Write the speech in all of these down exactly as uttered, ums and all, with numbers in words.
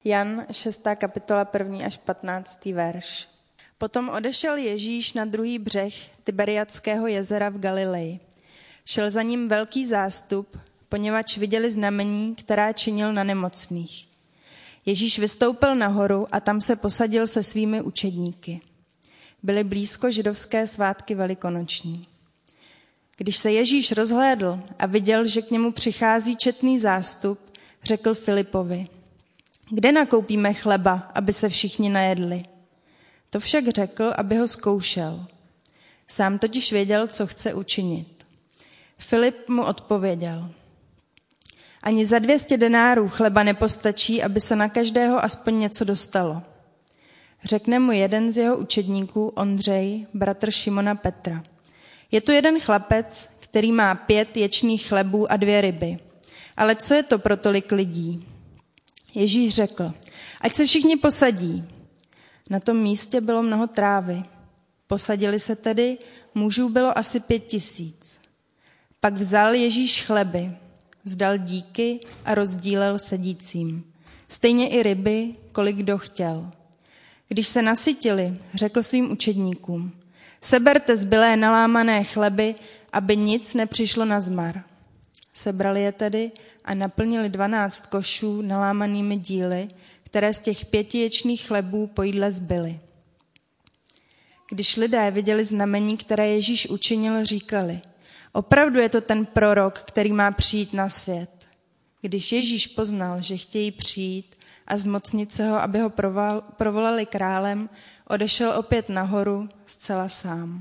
Jan šestá kapitola první až patnáctý verš. Potom odešel Ježíš na druhý břeh Tiberiadského jezera v Galileji. Šel za ním velký zástup, poněvadž viděli znamení, která činil na nemocných. Ježíš vystoupil nahoru a tam se posadil se svými učedníky. Byly blízko židovské svátky velikonoční. Když se Ježíš rozhlédl a viděl, že k němu přichází četný zástup, řekl Filipovi: Kde nakoupíme chleba, aby se všichni najedli? To však řekl, aby ho zkoušel. Sám totiž věděl, co chce učinit. Filip mu odpověděl: Ani za dvě stě denárů chleba nepostačí, aby se na každého aspoň něco dostalo. Řekne mu jeden z jeho učedníků, Ondřej, bratr Šimona Petra: Je tu jeden chlapec, který má pět ječných chlebů a dvě ryby. Ale co je to pro tolik lidí? Ježíš řekl: Ať se všichni posadí. Na tom místě bylo mnoho trávy. Posadili se tedy, mužů bylo asi pět tisíc. Pak vzal Ježíš chleby, vzdal díky a rozdílel sedícím. Stejně i ryby, kolik kdo chtěl. Když se nasytili, řekl svým učedníkům: Seberte zbylé nalámané chleby, aby nic nepřišlo na zmar. Sebrali je tedy a naplnili dvanáct košů nalámanými díly, které z těch pěti ječných chlebů po jídle zbyly. Když lidé viděli znamení, které Ježíš učinil, říkali: Opravdu je to ten prorok, který má přijít na svět. Když Ježíš poznal, že chtějí přijít a zmocnit se ho, aby ho provolali králem, odešel opět nahoru zcela sám.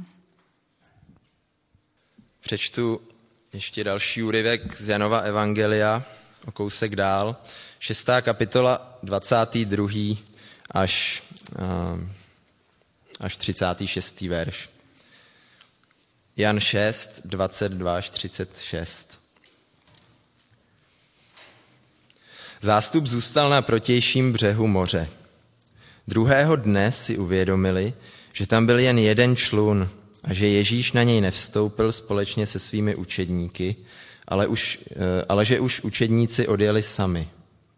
Přečtu ještě další úryvek z Janova evangelia, o kousek dál. Šestá kapitola, dvacátý druhý až, až třicátý šestý verš. Jan šest, dvacet dva až třicet šest. Zástup zůstal na protějším břehu moře. Druhého dne si uvědomili, že tam byl jen jeden člun a že Ježíš na něj nevstoupil společně se svými učedníky, ale, už, ale že už učedníci odjeli sami.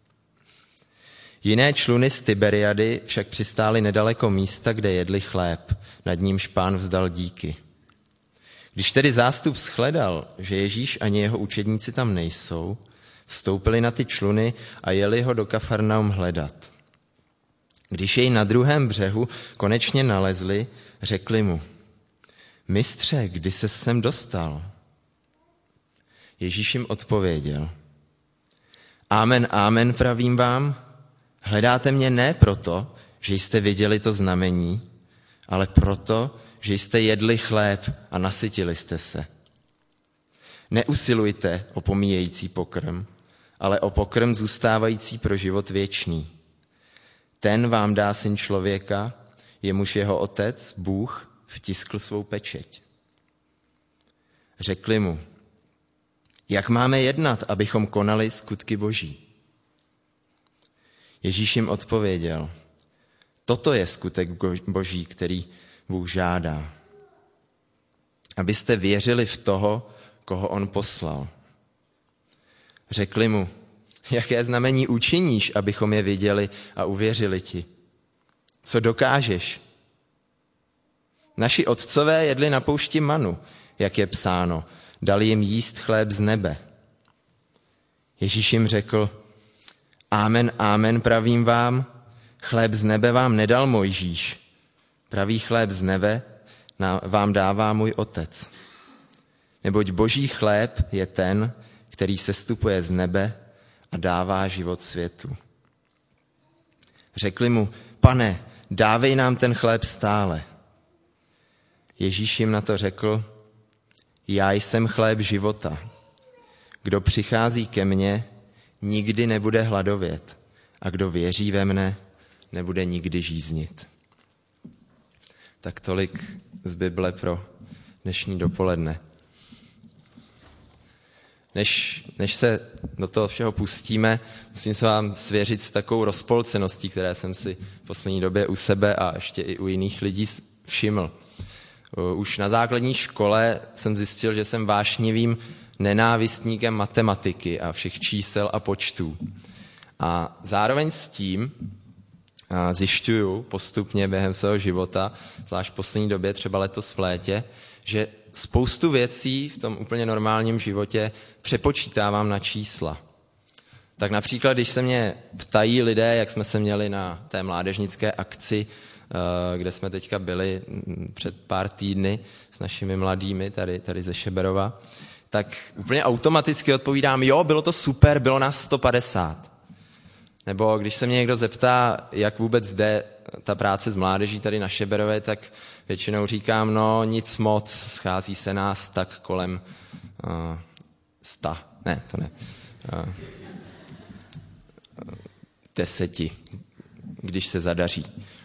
Jiné čluny z Tiberiady však přistály nedaleko místa, kde jedli chléb, nad nímž Pán vzdal díky. Když tedy zástup shledal, že Ježíš ani jeho učedníci tam nejsou, vstoupili na ty čluny a jeli ho do Kafarnaum hledat. Když jej na druhém břehu konečně nalezli, řekli mu: Mistře, kdy ses sem dostal? Ježíš jim odpověděl: Amen, amen, pravím vám, hledáte mě ne proto, že jste viděli to znamení, ale proto, že jste jedli chléb a nasytili jste se. Neusilujte o pomíjející pokrm, ale o pokrm zůstávající pro život věčný. Ten vám dá Syn člověka, jemuž jeho otec, Bůh, vtiskl svou pečeť. Řekli mu: Jak máme jednat, abychom konali skutky Boží? Ježíš jim odpověděl: Toto je skutek Boží, který Bůh žádá. Abyste věřili v toho, koho on poslal. Řekli mu: Jaké znamení učiníš, abychom je viděli a uvěřili ti? Co dokážeš? Naši otcové jedli na poušti manu, jak je psáno, dali jim jíst chléb z nebe. Ježíš jim řekl: Amen, amen, pravím vám, chléb z nebe vám nedal Mojžíš. Pravý chléb z nebe vám dává můj otec. Neboť boží chléb je ten, který sestupuje z nebe a dává život světu. Řekli mu: Pane, dávej nám ten chléb stále. Ježíš jim na to řekl: Já jsem chléb života. Kdo přichází ke mně, nikdy nebude hladovět, a kdo věří ve mne, nebude nikdy žíznit. Tak tolik z Bible pro dnešní dopoledne. Než, než se do toho všeho pustíme, musím se vám svěřit s takovou rozpolceností, které jsem si v poslední době u sebe a ještě i u jiných lidí všiml. Už na základní škole jsem zjistil, že jsem vášnivým nenávistníkem matematiky a všech čísel a počtů. A zároveň s tím zjišťuju postupně během svého života, zvlášť v poslední době, třeba letos v létě, že spoustu věcí v tom úplně normálním životě přepočítávám na čísla. Tak například, když se mě ptají lidé, jak jsme se měli na té mládežnické akci, kde jsme teďka byli před pár týdny s našimi mladými tady, tady ze Šeberova, tak úplně automaticky odpovídám, jo, bylo to super, bylo nás sto padesát. Nebo když se mě někdo zeptá, jak vůbec jde ta práce s mládeží tady na Šeberově, tak většinou říkám, no nic moc, schází se nás tak kolem uh, sta, ne, to ne, uh, deseti, když se zadaří.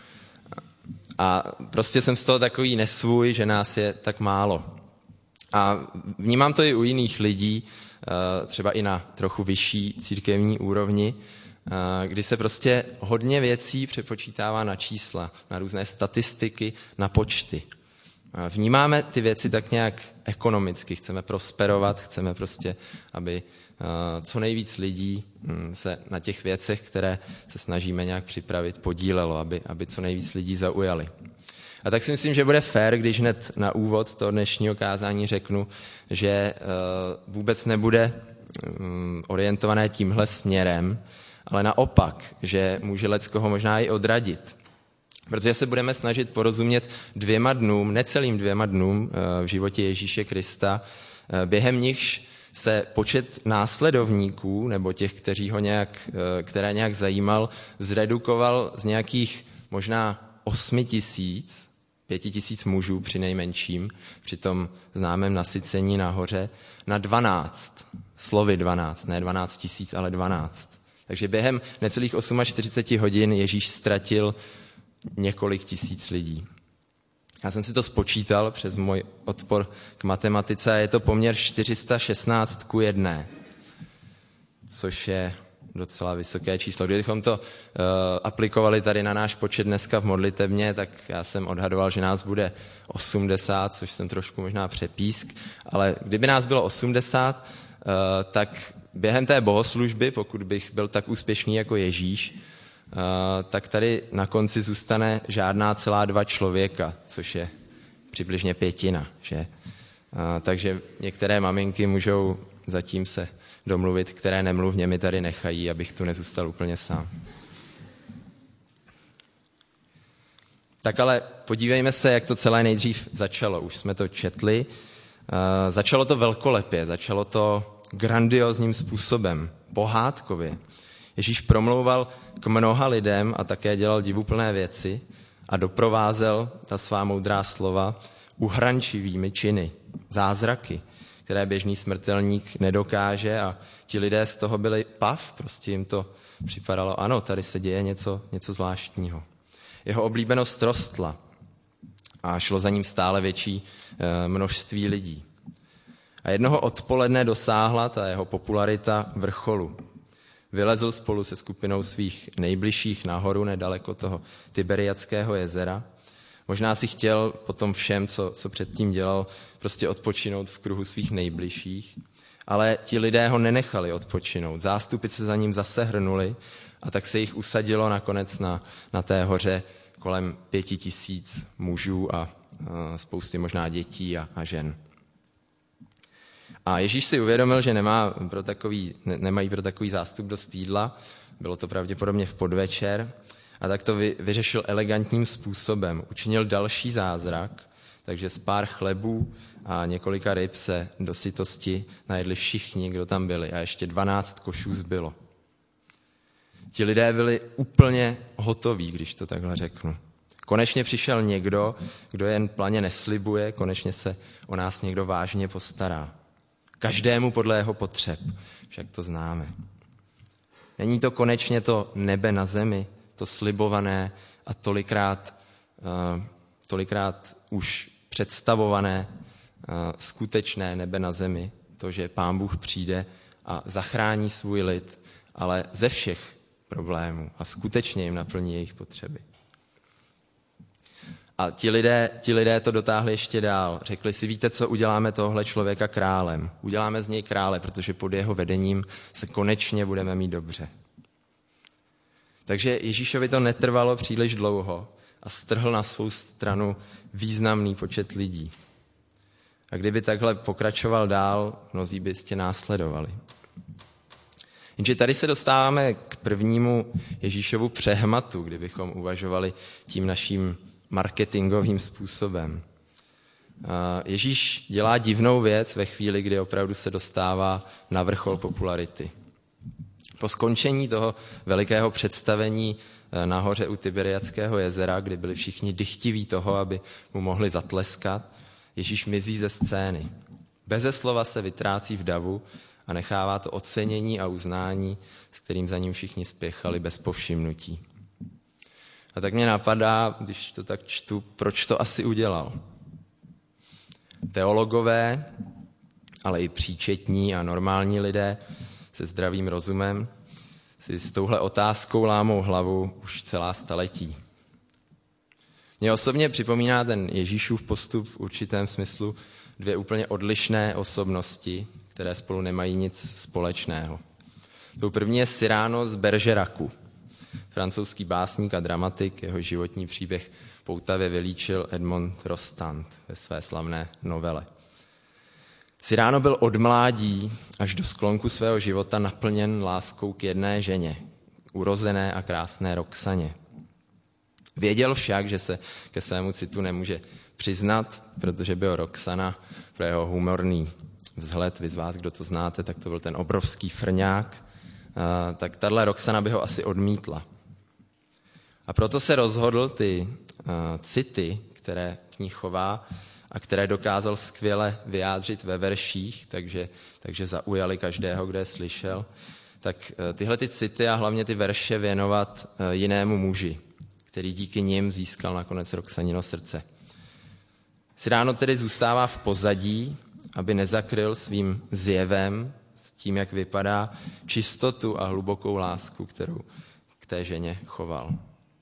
A prostě jsem z toho takový nesvůj, že nás je tak málo. A vnímám to i u jiných lidí, třeba i na trochu vyšší církevní úrovni, kdy se prostě hodně věcí přepočítává na čísla, na různé statistiky, na počty. Vnímáme ty věci tak nějak ekonomicky, chceme prosperovat, chceme prostě, aby co nejvíc lidí se na těch věcech, které se snažíme nějak připravit, podílelo, aby, aby co nejvíc lidí zaujali. A tak si myslím, že bude fér, když hned na úvod toho dnešního kázání řeknu, že vůbec nebude orientované tímhle směrem, ale naopak, že může leckoho možná i odradit. Protože se budeme snažit porozumět dvěma dnům, necelým dvěma dnům v životě Ježíše Krista, během nichž se počet následovníků, nebo těch, kteří ho nějak, které nějak zajímal, zredukoval z nějakých možná osmi tisíc, pěti tisíc mužů při nejmenším, při tom známém nasycení nahoře, na dvanáct, slovy dvanáct, ne dvanáct tisíc, ale dvanáct. Takže během necelých čtyřiceti osmi hodin Ježíš ztratil několik tisíc lidí. Já jsem si to spočítal přes můj odpor k matematice a je to poměr čtyři sta šestnáct ku jedné, což je docela vysoké číslo. Kdybychom to uh, aplikovali tady na náš počet dneska v modlitevně, tak já jsem odhadoval, že nás bude osmdesát, což jsem trošku možná přepísk, ale kdyby nás bylo osmdesát, uh, tak během té bohoslužby, pokud bych byl tak úspěšný jako Ježíš, uh, tak tady na konci zůstane žádná celá dva člověka, což je přibližně pětina. Že? Uh, takže některé maminky můžou zatím se domluvit, které nemluvně mi tady nechají, abych tu nezůstal úplně sám. Tak ale podívejme se, jak to celé nejdřív začalo. Už jsme to četli. Uh, začalo to velkolepě, začalo to grandiózním způsobem, pohádkově. Ježíš promlouval k mnoha lidem a také dělal divuplné věci a doprovázel ta svá moudrá slova uhrančivými činy, zázraky, které běžný smrtelník nedokáže a ti lidé z toho byli pav, prostě jim to připadalo, ano, tady se děje něco, něco zvláštního. Jeho oblíbenost rostla a šlo za ním stále větší množství lidí. A jednoho odpoledne dosáhla ta jeho popularita vrcholu. Vylezl spolu se skupinou svých nejbližších nahoru nedaleko toho Tiberiadského jezera. Možná si chtěl po tom všem, co, co předtím dělal, prostě odpočinout v kruhu svých nejbližších, ale ti lidé ho nenechali odpočinout. Zástupy se za ním zase hrnuli a tak se jich usadilo nakonec na, na té hoře kolem pěti tisíc mužů a, a spousty možná dětí a, a žen. A Ježíš si uvědomil, že nemá pro takový, ne, nemají pro takový zástup dost jídla, bylo to pravděpodobně v podvečer, a tak to vy, vyřešil elegantním způsobem. Učinil další zázrak, takže z pár chlebů a několika ryb se do sytosti najedli všichni, kdo tam byli, a ještě dvanáct košů zbylo. Ti lidé byli úplně hotoví, když to takhle řeknu. Konečně přišel někdo, kdo jen planě neslibuje, konečně se o nás někdo vážně postará. Každému podle jeho potřeb, však to známe. Není to konečně to nebe na zemi, to slibované a tolikrát, uh, tolikrát už představované uh, skutečné nebe na zemi, to, že Pán Bůh přijde a zachrání svůj lid, ale ze všech problémů a skutečně jim naplní jejich potřeby. A ti lidé, ti lidé to dotáhli ještě dál. Řekli si, víte co, uděláme tohle člověka králem. Uděláme z něj krále, protože pod jeho vedením se konečně budeme mít dobře. Takže Ježíšovi to netrvalo příliš dlouho a strhl na svou stranu významný počet lidí. A kdyby takhle pokračoval dál, mnozí by jistě následovali. Jenže tady se dostáváme k prvnímu Ježíšovu přehmatu, kdybychom uvažovali tím naším marketingovým způsobem. Ježíš dělá divnou věc ve chvíli, kdy opravdu se dostává na vrchol popularity. Po skončení toho velikého představení nahoře u Tiberiadského jezera, kdy byli všichni dychtiví toho, aby mu mohli zatleskat, Ježíš mizí ze scény. Beze slova se vytrácí v davu a nechává to ocenění a uznání, s kterým za ním všichni spěchali bez povšimnutí. A tak mě napadá, když to tak čtu, proč to asi udělal. Teologové, ale i příčetní a normální lidé se zdravým rozumem si s touhle otázkou lámou hlavu už celá staletí. Mně osobně připomíná ten Ježíšův postup v určitém smyslu dvě úplně odlišné osobnosti, které spolu nemají nic společného. Tou první je Cyrano z Bergeracu, francouzský básník a dramatik, jeho životní příběh poutavě vylíčil Edmond Rostand ve své slavné novele. Cyrano byl od mládí až do sklonku svého života naplněn láskou k jedné ženě, urozené a krásné Roxaně. Věděl však, že se ke svému citu nemůže přiznat, protože byl Roxana pro jeho humorný vzhled, vy z vás, kdo to znáte, tak to byl ten obrovský frňák, tak tahle Roxana by ho asi odmítla. A proto se rozhodl ty city, které k ní chová a které dokázal skvěle vyjádřit ve verších, takže, takže zaujali každého, kdo je slyšel, tak tyhle ty city a hlavně ty verše věnovat jinému muži, který díky nim získal nakonec Roxanino srdce. Cyrano tedy zůstává v pozadí, aby nezakryl svým zjevem, s tím, jak vypadá, čistotu a hlubokou lásku, kterou k té ženě choval.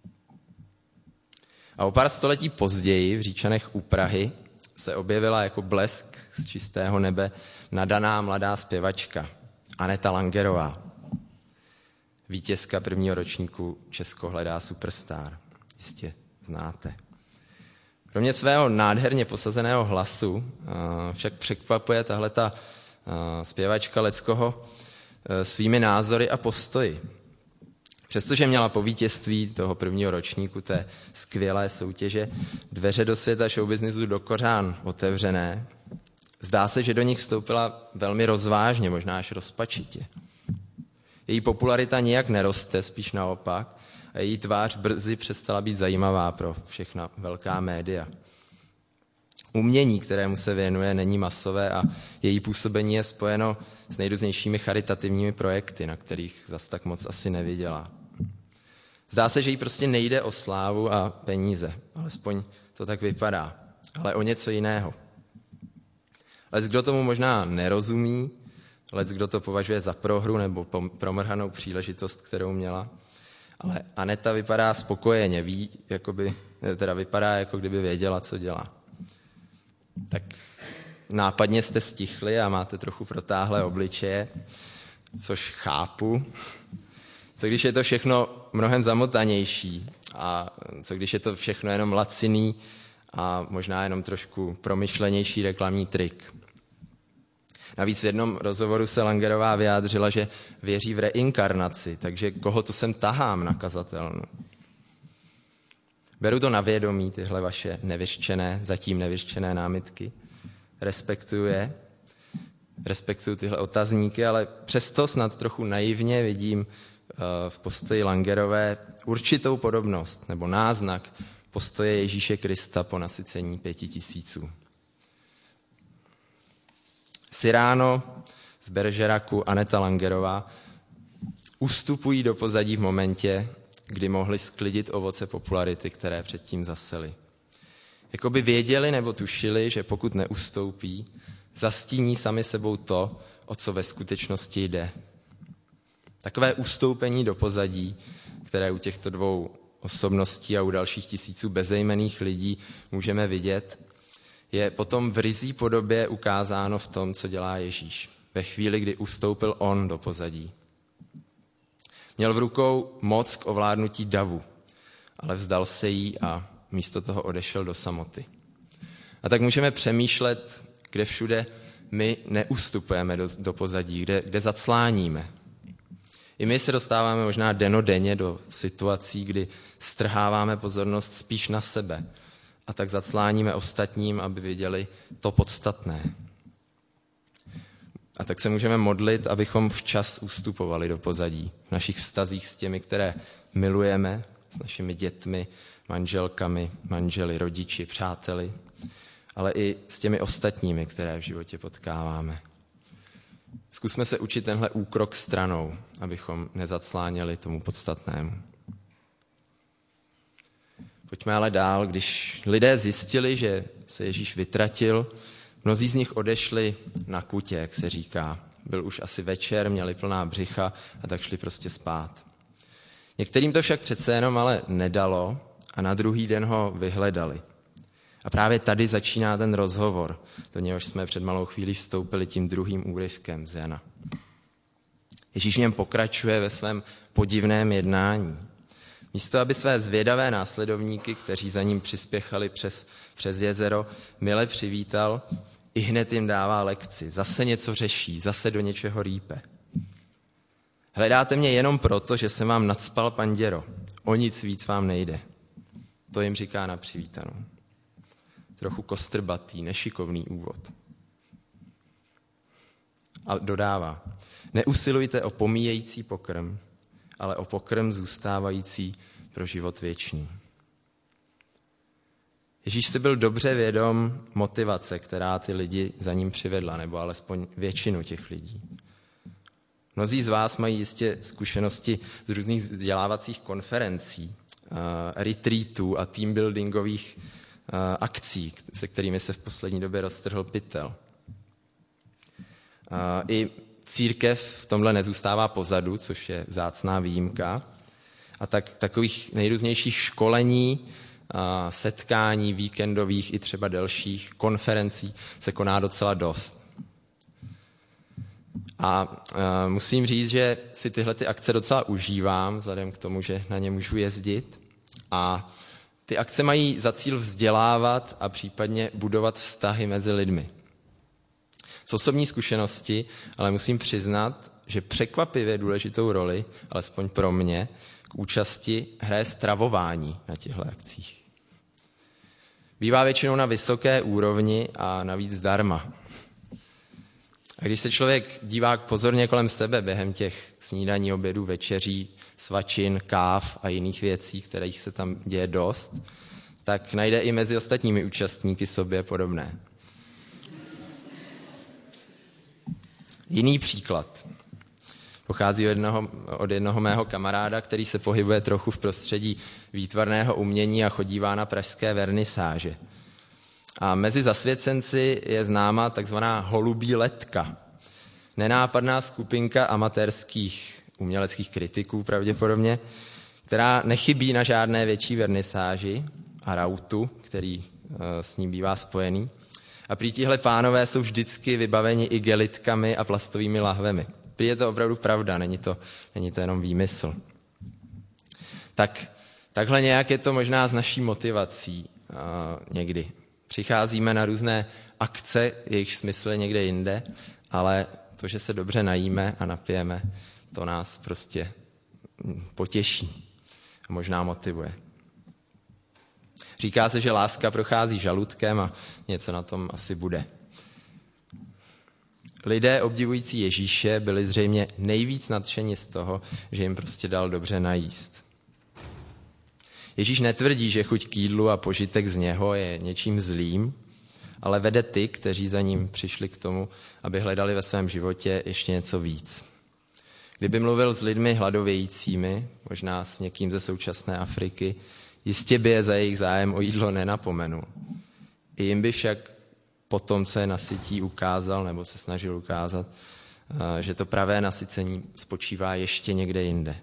A o pár století později v Říčanech u Prahy se objevila jako blesk z čistého nebe nadaná mladá zpěvačka Aneta Langerová, vítězka prvního ročníku Česko hledá superstar. Jistě znáte. Kromě svého nádherně posazeného hlasu však překvapuje tahleta zpěvačka leckoho svými názory a postoji. Přestože měla po vítězství toho prvního ročníku té skvělé soutěže dveře do světa showbiznisu do kořán otevřené, zdá se, že do nich vstoupila velmi rozvážně, možná až rozpačitě. Její popularita nijak neroste, spíš naopak, a její tvář brzy přestala být zajímavá pro všechna velká média. Umění, kterému se věnuje, není masové a její působení je spojeno s nejrůznějšími charitativními projekty, na kterých zas tak moc asi neviděla. Zdá se, že jí prostě nejde o slávu a peníze, alespoň to tak vypadá, ale o něco jiného. Lec kdo tomu možná nerozumí, lec kdo to považuje za prohru nebo promrhanou příležitost, kterou měla, ale Aneta vypadá spokojeně, ví, jakoby, teda vypadá, jako kdyby věděla, co dělá. Tak nápadně jste stichli a máte trochu protáhlé obličeje, což chápu. Co když je to všechno mnohem zamotanější a co když je to všechno jenom laciný a možná jenom trošku promyšlenější reklamní trik. Navíc v jednom rozhovoru se Langerová vyjádřila, že věří v reinkarnaci, takže koho to sem tahám na kazatelnu. Beru to na vědomí, tyhle vaše nevyřčené, zatím nevyřčené námitky. Respektuju je, respektuju tyhle otazníky, ale přesto snad trochu naivně vidím v postoji Langerové určitou podobnost nebo náznak postoje Ježíše Krista po nasycení pěti tisíců. Cyrano z Bergeracu, Aneta Langerová ustupují do pozadí v momentě, kdy mohli sklidit ovoce popularity, které předtím zasely. Jakoby věděli nebo tušili, že pokud neustoupí, zastíní sami sebou to, o co ve skutečnosti jde. Takové ustoupení do pozadí, které u těchto dvou osobností a u dalších tisíců bezejmenných lidí můžeme vidět, je potom v ryzí podobě ukázáno v tom, co dělá Ježíš. Ve chvíli, kdy ustoupil on do pozadí. Měl v rukou moc k ovládnutí davu, ale vzdal se jí a místo toho odešel do samoty. A tak můžeme přemýšlet, kde všude my neustupujeme do, do pozadí, kde, kde zacláníme. I my se dostáváme možná dennodenně do situací, kdy strháváme pozornost spíš na sebe a tak zacláníme ostatním, aby viděli to podstatné. A tak se můžeme modlit, abychom včas ustupovali do pozadí v našich vztazích s těmi, které milujeme, s našimi dětmi, manželkami, manželi, rodiči, přáteli, ale i s těmi ostatními, které v životě potkáváme. Zkusme se učit tenhle úkrok stranou, abychom nezacláněli tomu podstatnému. Pojďme ale dál. Když lidé zjistili, že se Ježíš vytratil, mnozí z nich odešli na kutě, jak se říká. Byl už asi večer, měli plná břicha a tak šli prostě spát. Některým to však přece jenom ale nedalo a na druhý den ho vyhledali. A právě tady začíná ten rozhovor, do něhož jsme před malou chvílí vstoupili tím druhým úryvkem z Jana. Ježíš v něm pokračuje ve svém podivném jednání. Místo, aby své zvědavé následovníky, kteří za ním přispěchali přes, přes jezero, mile přivítal, i hned jim dává lekci. Zase něco řeší, zase do něčeho rýpe. Hledáte mě jenom proto, že jsem vám nacpal panděro. O nic víc vám nejde. To jim říká na přivítanou. Trochu kostrbatý, nešikovný úvod. A dodává, neusilujte o pomíjející pokrm, ale o pokrm zůstávající pro život věčný. Ježíš si byl dobře vědom motivace, která ty lidi za ním přivedla, nebo alespoň většinu těch lidí. Mnozí z vás mají jistě zkušenosti z různých vzdělávacích konferencí, uh, retreatů a teambuildingových uh, akcí, se kterými se v poslední době roztrhl pytel. Uh, I církev v tomhle nezůstává pozadu, což je vzácná výjimka. A tak takových nejrůznějších školení, setkání víkendových i třeba delších konferencí se koná docela dost. A musím říct, že si tyhle ty akce docela užívám, vzhledem k tomu, že na ně můžu jezdit. A ty akce mají za cíl vzdělávat a případně budovat vztahy mezi lidmi. Z osobní zkušenosti, ale musím přiznat, že překvapivě důležitou roli, alespoň pro mě, k účasti hraje stravování na těchto akcích. Bývá většinou na vysoké úrovni a navíc zdarma. A když se člověk dívá pozorně kolem sebe během těch snídaní, obědů, večeří, svačin, káv a jiných věcí, kterých se tam děje dost, tak najde i mezi ostatními účastníky sobě podobné. Jiný příklad. Pochází od jednoho, od jednoho mého kamaráda, který se pohybuje trochu v prostředí výtvarného umění a chodívá na pražské vernisáže. A mezi zasvěcenci je známa takzvaná Holubí letka. Nenápadná skupinka amatérských uměleckých kritiků pravděpodobně, která nechybí na žádné větší vernisáži a rautu, který s ním bývá spojený. A prý tihle pánové jsou vždycky vybaveni igelitkami a plastovými lahvemi. Prý je to opravdu pravda, není to, není to jenom výmysl. Tak, takhle nějak je to možná s naší motivací uh, někdy. Přicházíme na různé akce, jejichž smysl je někde jinde, ale to, že se dobře najíme a napijeme, to nás prostě potěší a možná motivuje. Říká se, že láska prochází žaludkem a něco na tom asi bude. Lidé obdivující Ježíše byli zřejmě nejvíc nadšeni z toho, že jim prostě dal dobře najíst. Ježíš netvrdí, že chuť k jídlu a požitek z něho je něčím zlým, ale vede ty, kteří za ním přišli k tomu, aby hledali ve svém životě ještě něco víc. Kdyby mluvil s lidmi hladovějícími, možná s někým ze současné Afriky, jistě by je za jejich zájem o jídlo nenapomenul. I jim by však potom se nasytí ukázal, nebo se snažil ukázat, že to pravé nasycení spočívá ještě někde jinde.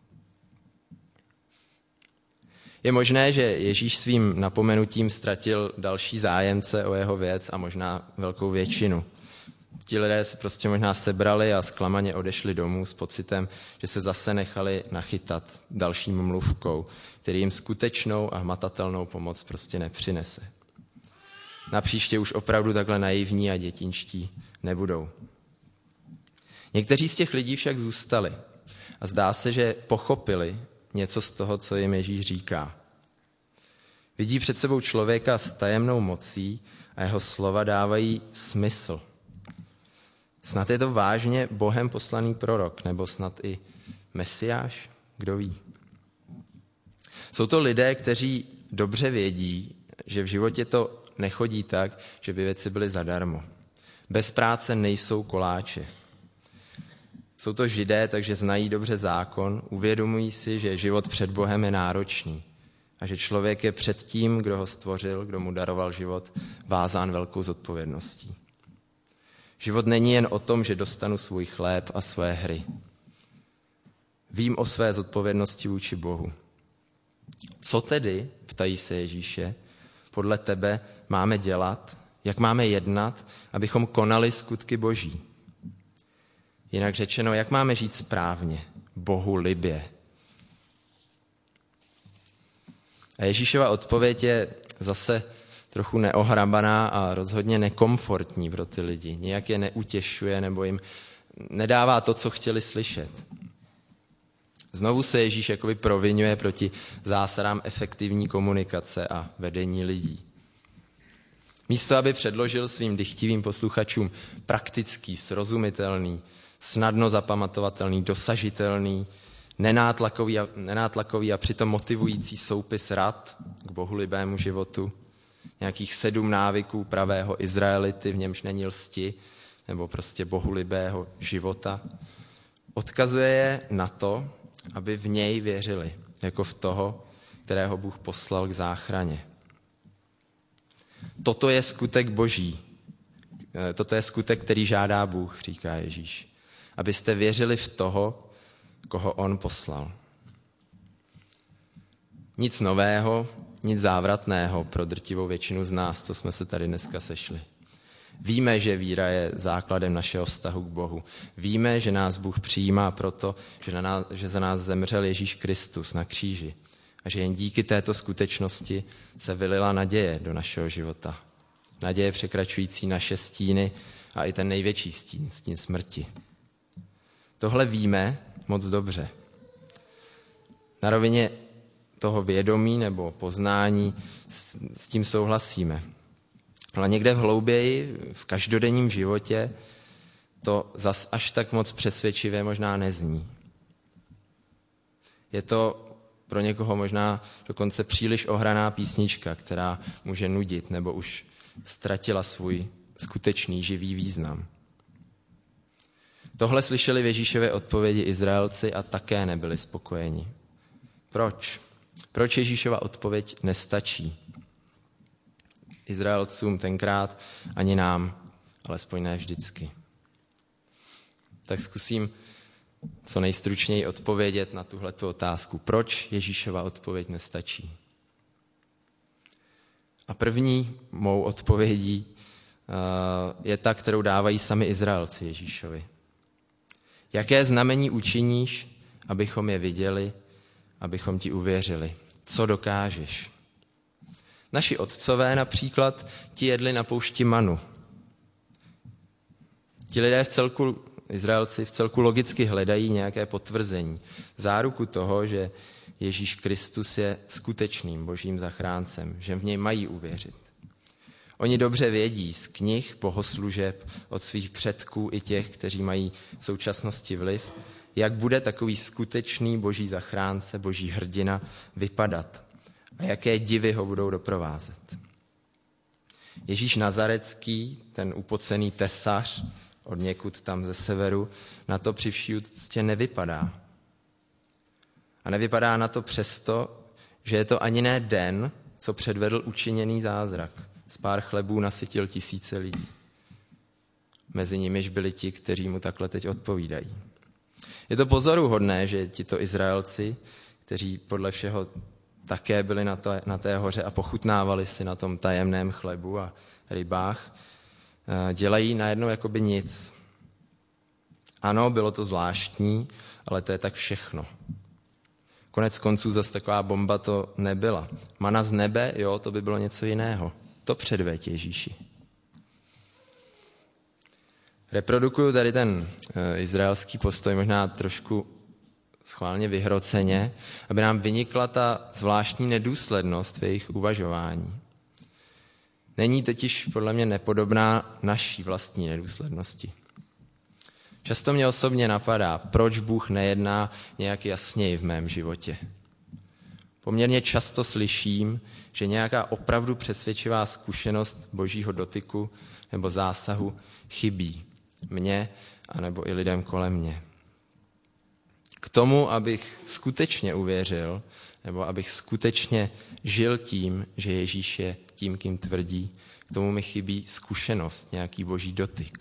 Je možné, že Ježíš svým napomenutím ztratil další zájemce o jeho věc a možná velkou většinu. Ti lidé si prostě možná sebrali a zklamaně odešli domů s pocitem, že se zase nechali nachytat dalším mluvkou, který jim skutečnou a hmatatelnou pomoc prostě nepřinese. Napříště už opravdu takhle naivní a dětinští nebudou. Někteří z těch lidí však zůstali a zdá se, že pochopili něco z toho, co jim Ježíš říká. Vidí před sebou člověka s tajemnou mocí a jeho slova dávají smysl. Snad je to vážně Bohem poslaný prorok, nebo snad i Mesiáš, kdo ví. Jsou to lidé, kteří dobře vědí, že v životě to nechodí tak, že by věci byly zadarmo. Bez práce nejsou koláče. Jsou to Židé, takže znají dobře zákon, uvědomují si, že život před Bohem je náročný a že člověk je před tím, kdo ho stvořil, kdo mu daroval život, vázán velkou zodpovědností. Život není jen o tom, že dostanu svůj chléb a své hry. Vím o své zodpovědnosti vůči Bohu. Co tedy, ptají se Ježíše, podle tebe máme dělat, jak máme jednat, abychom konali skutky Boží? Jinak řečeno, jak máme žít správně, Bohu libě. A Ježíšova odpověď je zase trochu neohrabaná a rozhodně nekomfortní pro ty lidi. Nijak je neutěšuje nebo jim nedává to, co chtěli slyšet. Znovu se Ježíš jakoby provinuje proti zásadám efektivní komunikace a vedení lidí. Místo, aby předložil svým dychtivým posluchačům praktický, srozumitelný, snadno zapamatovatelný, dosažitelný, nenátlakový a, nenátlakový a přitom motivující soupis rad k bohulibému životu, nějakých sedm návyků pravého Izraelity, v němž není lsti, nebo prostě bohulibého života, odkazuje je na to, aby v něj věřili, jako v toho, kterého Bůh poslal k záchraně. Toto je skutek Boží. Toto je skutek, který žádá Bůh, říká Ježíš. Abyste věřili v toho, koho on poslal. Nic nového, nic závratného pro drtivou většinu z nás, co jsme se tady dneska sešli. Víme, že víra je základem našeho vztahu k Bohu. Víme, že nás Bůh přijímá proto, že, na nás, že za nás zemřel Ježíš Kristus na kříži a že jen díky této skutečnosti se vylila naděje do našeho života. Naděje překračující naše stíny a i ten největší stín, stín smrti. Tohle víme moc dobře. Na rovině toho vědomí nebo poznání s, s tím souhlasíme. Ale někde v hlouběji, v každodenním životě, to zas až tak moc přesvědčivě možná nezní. Je to pro někoho možná dokonce příliš ohraná písnička, která může nudit nebo už ztratila svůj skutečný živý význam. Tohle slyšeli v Ježíšově odpovědi Izraelci a také nebyli spokojeni. Proč? Proč Ježíšova odpověď nestačí? Izraelcům tenkrát ani nám, alespoň ne vždycky. Tak zkusím co nejstručněji odpovědět na tuhletu otázku. Proč Ježíšova odpověď nestačí? A první mou odpovědí je ta, kterou dávají sami Izraelci Ježíšovi. Jaké znamení učiníš, abychom je viděli, abychom ti uvěřili? Co dokážeš? Naši otcové například ti jedli na poušti manu. Ti lidé v celku, Izraelci v celku logicky hledají nějaké potvrzení, záruku toho, že Ježíš Kristus je skutečným božím zachráncem, že v něj mají uvěřit. Oni dobře vědí z knih, bohoslužeb, od svých předků i těch, kteří mají v současnosti vliv, jak bude takový skutečný boží zachránce, boží hrdina vypadat a jaké divy ho budou doprovázet. Ježíš Nazarecký, ten upocený tesař, od někud tam ze severu, na to při vší úctě nevypadá. A nevypadá na to přesto, že je to ani ne den, co předvedl učiněný zázrak. Z pár chlebů nasytil tisíce lidí. Mezi nimiž byli ti, kteří mu takhle teď odpovídají. Je to pozoruhodné, že tito Izraelci, kteří podle všeho také byli na, to, na té hoře a pochutnávali si na tom tajemném chlebu a rybách, dělají najednou jakoby nic. Ano, bylo to zvláštní, ale to je tak všechno. Konec konců zase taková bomba to nebyla. Mana z nebe, jo, to by bylo něco jiného. To předveď Ježíši. Reprodukuju tady ten e, izraelský postoj možná trošku schválně vyhroceně, aby nám vynikla ta zvláštní nedůslednost v jejich uvažování. Není totiž podle mě nepodobná naší vlastní nedůslednosti. Často mě osobně napadá, proč Bůh nejedná nějak jasněji v mém životě. Poměrně často slyším, že nějaká opravdu přesvědčivá zkušenost Božího dotyku nebo zásahu chybí mně anebo i lidem kolem mě. K tomu, abych skutečně uvěřil, nebo abych skutečně žil tím, že Ježíš je tím, kým tvrdí, k tomu mi chybí zkušenost, nějaký Boží dotyk.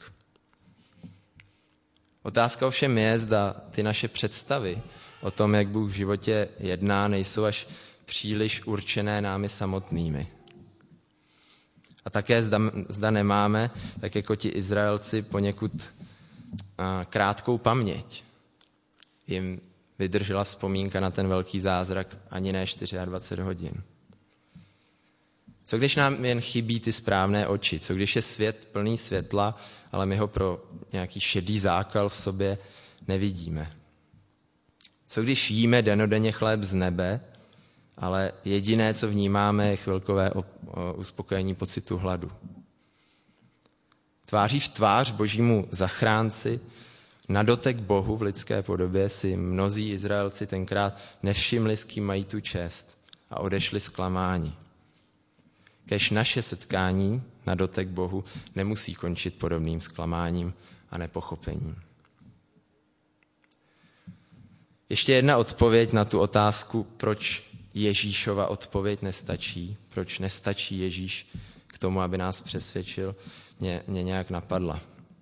Otázka ovšem je, zda ty naše představy o tom, jak Bůh v životě jedná, nejsou až příliš určené námi samotnými. A také zda, zda nemáme, tak jako ti Izraelci, poněkud a, krátkou paměť. Jim vydržela vzpomínka na ten velký zázrak ani ne dvacet čtyři hodin. Co když nám jen chybí ty správné oči? Co když je svět plný světla, ale my ho pro nějaký šedý zákal v sobě nevidíme? Co když jíme dennodenně chléb z nebe, ale jediné, co vnímáme, je chvilkové uspokojení pocitu hladu? Tváří v tvář Božímu zachránci, na dotek Bohu v lidské podobě si mnozí Izraelci tenkrát nevšimli, s kým mají tu čest a odešli zklamáni. Kéž naše setkání na dotek Bohu nemusí končit podobným zklamáním a nepochopením. Ještě jedna odpověď na tu otázku, proč Ježíšova odpověď nestačí, proč nestačí Ježíš k tomu, aby nás přesvědčil, mě, mě nějak napadla.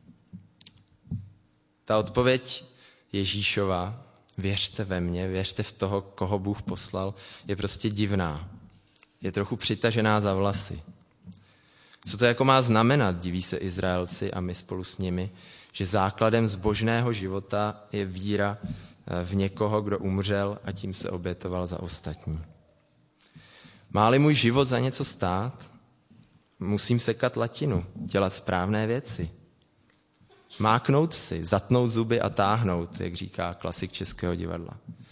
Ta odpověď Ježíšova, věřte ve mě, věřte v toho, koho Bůh poslal, je prostě divná. Je trochu přitažená za vlasy. Co to jako má znamenat, diví se Izraelci a my spolu s nimi, že základem zbožného života je víra v někoho, kdo umřel a tím se obětoval za ostatní. Má-li můj život za něco stát, musím sekat latinu, dělat správné věci. Máknout si, zatnout zuby a táhnout, jak říká klasik českého divadla.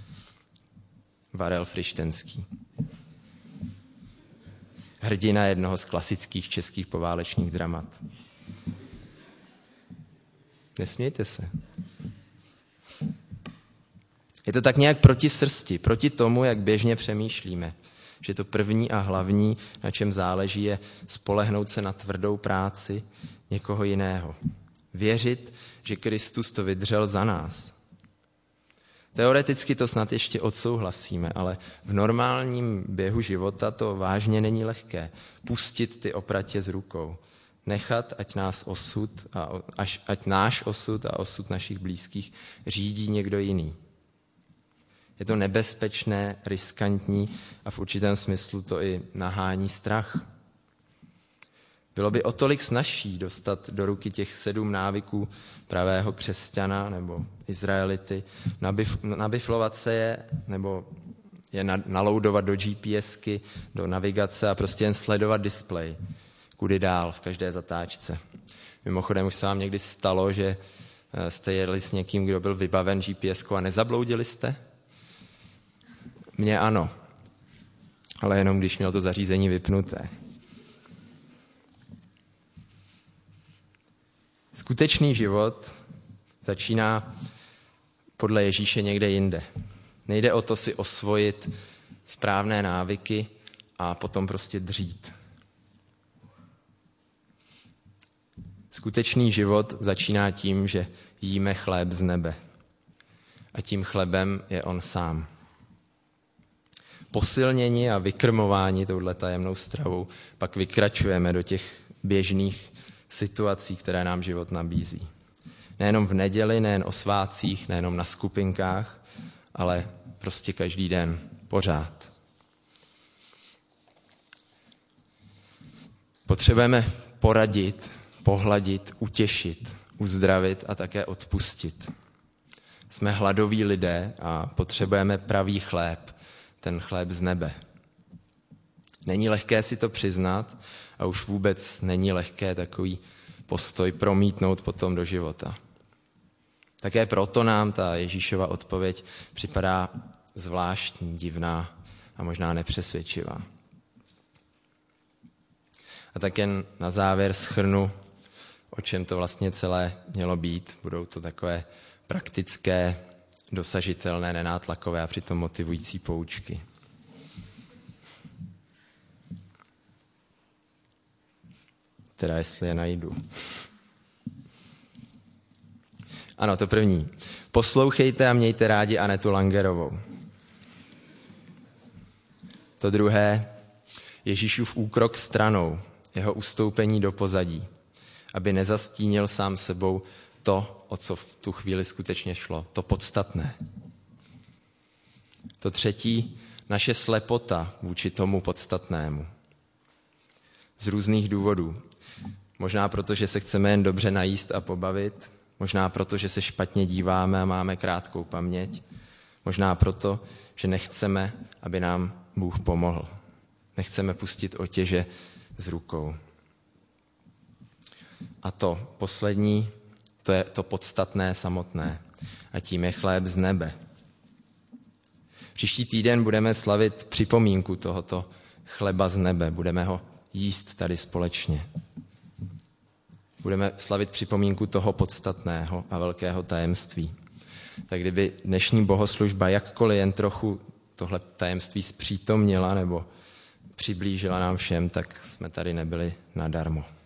Varel Frištenský. Hrdina jednoho z klasických českých poválečných dramat. Nesmějte se. Je to tak nějak proti srsti, proti tomu, jak běžně přemýšlíme. Že to první a hlavní, na čem záleží, je spolehnout se na tvrdou práci někoho jiného. Věřit, že Kristus to vydřel za nás. Teoreticky to snad ještě odsouhlasíme, ale v normálním běhu života to vážně není lehké. Pustit ty opratě z rukou. Nechat, ať nás osud, a až, ať náš osud a osud našich blízkých řídí někdo jiný. Je to nebezpečné, riskantní a v určitém smyslu to i nahání strach. Bylo by o tolik snazší dostat do ruky těch sedm návyků pravého křesťana nebo Izraelity, nabif, nabiflovat se je nebo je naloudovat do GPSky, do navigace a prostě jen sledovat displej, kudy dál v každé zatáčce. Mimochodem už se vám někdy stalo, že jste jeli s někým, kdo byl vybaven GPSkou a nezabloudili jste? Mně ano, ale jenom když měl to zařízení vypnuté. Skutečný život začíná podle Ježíše někde jinde. Nejde o to si osvojit správné návyky a potom prostě dřít. Skutečný život začíná tím, že jíme chléb z nebe. A tím chlebem je on sám. Posilněni a vykrmováni touhle tajemnou stravou pak vykračujeme do těch běžných situací, které nám život nabízí. Nejenom v neděli, nejen o svátcích, nejenom na skupinkách, ale prostě každý den, pořád. Potřebujeme poradit pohladit, utěšit, uzdravit a také odpustit. Jsme hladoví lidé a potřebujeme pravý chléb, ten chléb z nebe. Není lehké si to přiznat a už vůbec není lehké takový postoj promítnout potom do života. Také proto nám ta Ježíšova odpověď připadá zvláštní, divná a možná nepřesvědčivá. A tak jen na závěr shrnu, o čem to vlastně celé mělo být. Budou to takové praktické, dosažitelné, nenátlakové a přitom motivující poučky. Teda jestli je najdu. Ano, to první. Poslouchejte a mějte rádi Anetu Langerovou. To druhé. Ježíšův úkrok stranou, jeho ustoupení do pozadí, aby nezastínil sám sebou to, o co v tu chvíli skutečně šlo, to podstatné. To třetí, naše slepota vůči tomu podstatnému. Z různých důvodů. Možná proto, že se chceme jen dobře najíst a pobavit, možná proto, že se špatně díváme a máme krátkou paměť, možná proto, že nechceme, aby nám Bůh pomohl. Nechceme pustit otěže z rukou. A to poslední, to je to podstatné samotné. A tím je chléb z nebe. Příští týden budeme slavit připomínku tohoto chleba z nebe. Budeme ho jíst tady společně. Budeme slavit připomínku toho podstatného a velkého tajemství. Tak kdyby dnešní bohoslužba jakkoliv jen trochu tohle tajemství zpřítomnila nebo přiblížila nám všem, tak jsme tady nebyli nadarmo.